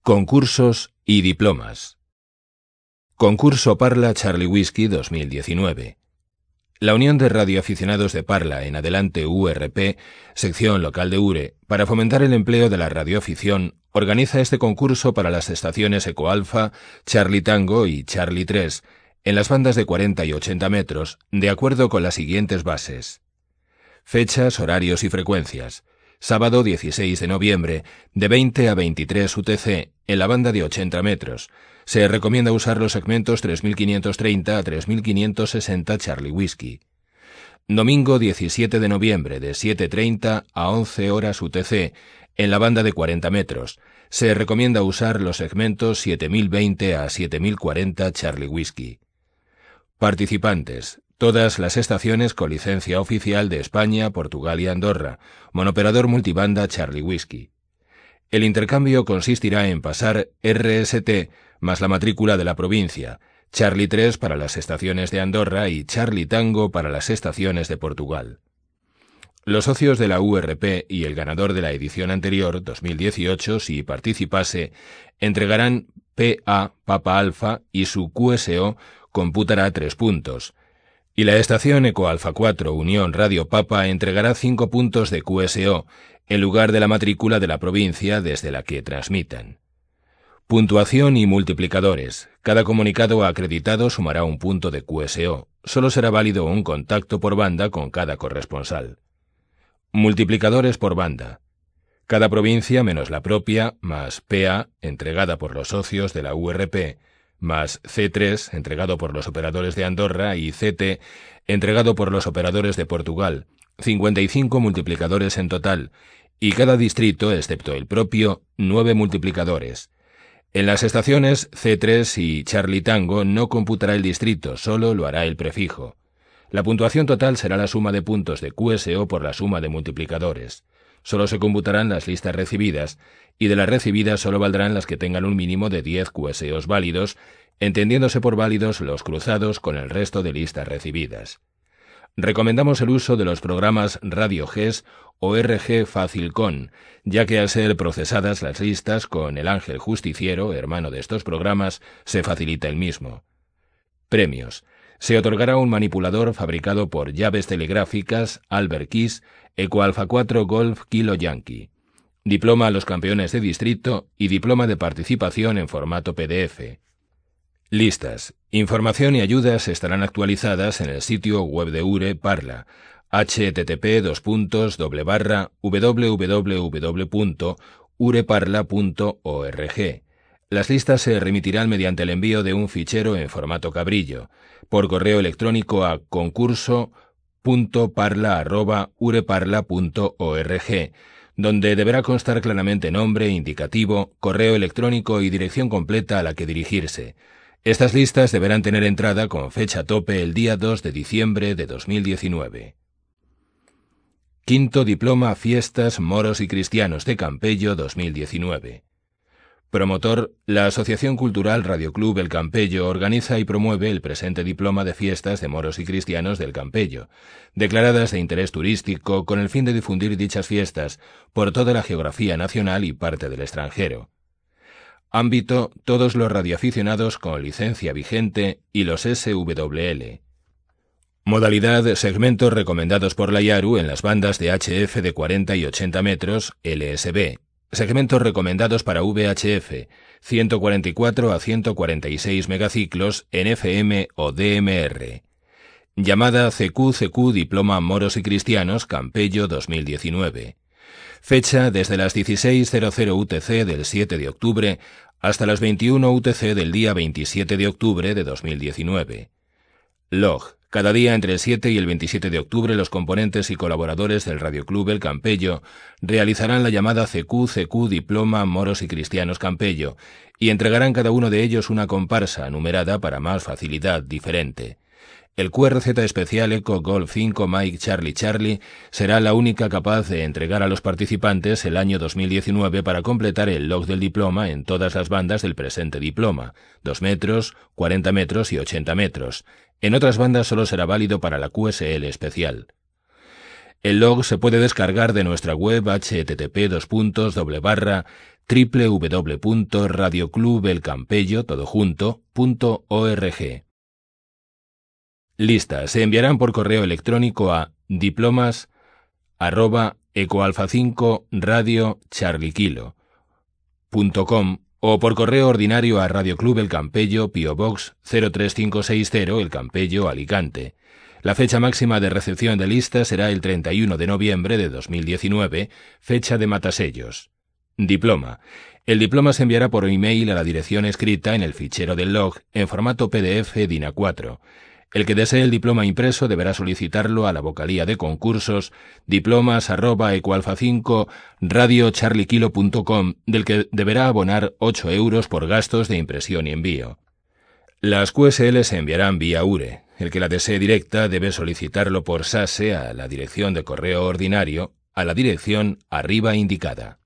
Concursos y diplomas. Concurso Parla Charlie Whisky 2019. La Unión de Radioaficionados de Parla en Adelante URP, sección local de URE, para fomentar el empleo de la radioafición, organiza este concurso para las estaciones Ecoalfa, Charlie Tango y Charlie 3, en las bandas de 40 y 80 metros, de acuerdo con las siguientes bases. Fechas, horarios y frecuencias. Sábado 16 de noviembre, de 20 a 23 UTC, en la banda de 80 metros. Se recomienda usar los segmentos 3530 a 3560 Charlie Whisky. Domingo 17 de noviembre, de 7:30 a 11 horas UTC, en la banda de 40 metros. Se recomienda usar los segmentos 7020 a 7040 Charlie Whisky. Participantes. Todas las estaciones con licencia oficial de España, Portugal y Andorra. Monoperador multibanda Charlie Whisky. El intercambio consistirá en pasar RST más la matrícula de la provincia, Charlie 3 para las estaciones de Andorra y Charlie Tango para las estaciones de Portugal. Los socios de la URP y el ganador de la edición anterior, 2018, si participase, entregarán PA Papa Alfa y su QSO computará 3 puntos. Y la estación Ecoalfa 4 Unión Radio Papa entregará 5 puntos de QSO, en lugar de la matrícula de la provincia desde la que transmitan. Puntuación y multiplicadores. Cada comunicado acreditado sumará un punto de QSO. Solo será válido un contacto por banda con cada corresponsal. Multiplicadores por banda. Cada provincia menos la propia, más PA, entregada por los socios de la URP, más C3, entregado por los operadores de Andorra, y CT, entregado por los operadores de Portugal, 55 multiplicadores en total, y cada distrito, excepto el propio, 9 multiplicadores. En las estaciones C3 y Charlie Tango no computará el distrito, solo lo hará el prefijo. La puntuación total será la suma de puntos de QSO por la suma de multiplicadores. Solo se computarán las listas recibidas, y de las recibidas solo valdrán las que tengan un mínimo de 10 QSOs válidos, entendiéndose por válidos los cruzados con el resto de listas recibidas. Recomendamos el uso de los programas Radio GES o RG Facilcon, ya que al ser procesadas las listas con el Ángel Justiciero, hermano de estos programas, se facilita el mismo. Premios. Se otorgará un manipulador fabricado por Llaves Telegráficas, Albert Keys, Ecoalfa 4 Golf Kilo Yankee. Diploma a los campeones de distrito y diploma de participación en formato PDF. Listas. Información y ayudas estarán actualizadas en el sitio web de URE Parla, http://www.ureparla.org. Las listas se remitirán mediante el envío de un fichero en formato cabrillo, por correo electrónico a concurso.parla@ureparla.org, donde deberá constar claramente nombre, indicativo, correo electrónico y dirección completa a la que dirigirse. Estas listas deberán tener entrada con fecha tope el día 2 de diciembre de 2019. Quinto Diploma Fiestas Moros y Cristianos de Campello 2019. Promotor, la Asociación Cultural Radio Club El Campello organiza y promueve el presente diploma de fiestas de moros y cristianos del Campello, declaradas de interés turístico con el fin de difundir dichas fiestas por toda la geografía nacional y parte del extranjero. Ámbito, todos los radioaficionados con licencia vigente y los SWL. Modalidad, segmentos recomendados por la IARU en las bandas de HF de 40 y 80 metros, LSB. Segmentos recomendados para VHF, 144 a 146 megaciclos en FM o DMR. Llamada CQ Diploma Moros y Cristianos Campello 2019. Fecha desde las 16:00 UTC del 7 de octubre hasta las 21 UTC del día 27 de octubre de 2019. Log. Cada día entre el 7 y el 27 de octubre los componentes y colaboradores del Radio Club El Campello realizarán la llamada CQ Diploma Moros y Cristianos Campello y entregarán cada uno de ellos una comparsa numerada para más facilidad diferente. El QRZ especial Eco Golf 5 Mike Charlie Charlie será la única capaz de entregar a los participantes el año 2019 para completar el log del diploma en todas las bandas del presente diploma, 2 metros, 40 metros y 80 metros. En otras bandas solo será válido para la QSL especial. El log se puede descargar de nuestra web http://www.radioclubelcampello.org. Listas se enviarán por correo electrónico a diplomas@ecoalfa5radio.com o por correo ordinario a Radio Club El Campello, P.O. Box 03560, El Campello, Alicante. La fecha máxima de recepción de listas será el 31 de noviembre de 2019, fecha de matasellos. Diploma. El diploma se enviará por email a la dirección escrita en el fichero del log en formato PDF DIN A4. El que desee el diploma impreso deberá solicitarlo a la vocalía de concursos diplomas@ecoalfa5radiocharliekilo.com, del que deberá abonar 8 euros por gastos de impresión y envío. Las QSL se enviarán vía URE. El que la desee directa debe solicitarlo por SASE a la dirección de correo ordinario, a la dirección arriba indicada.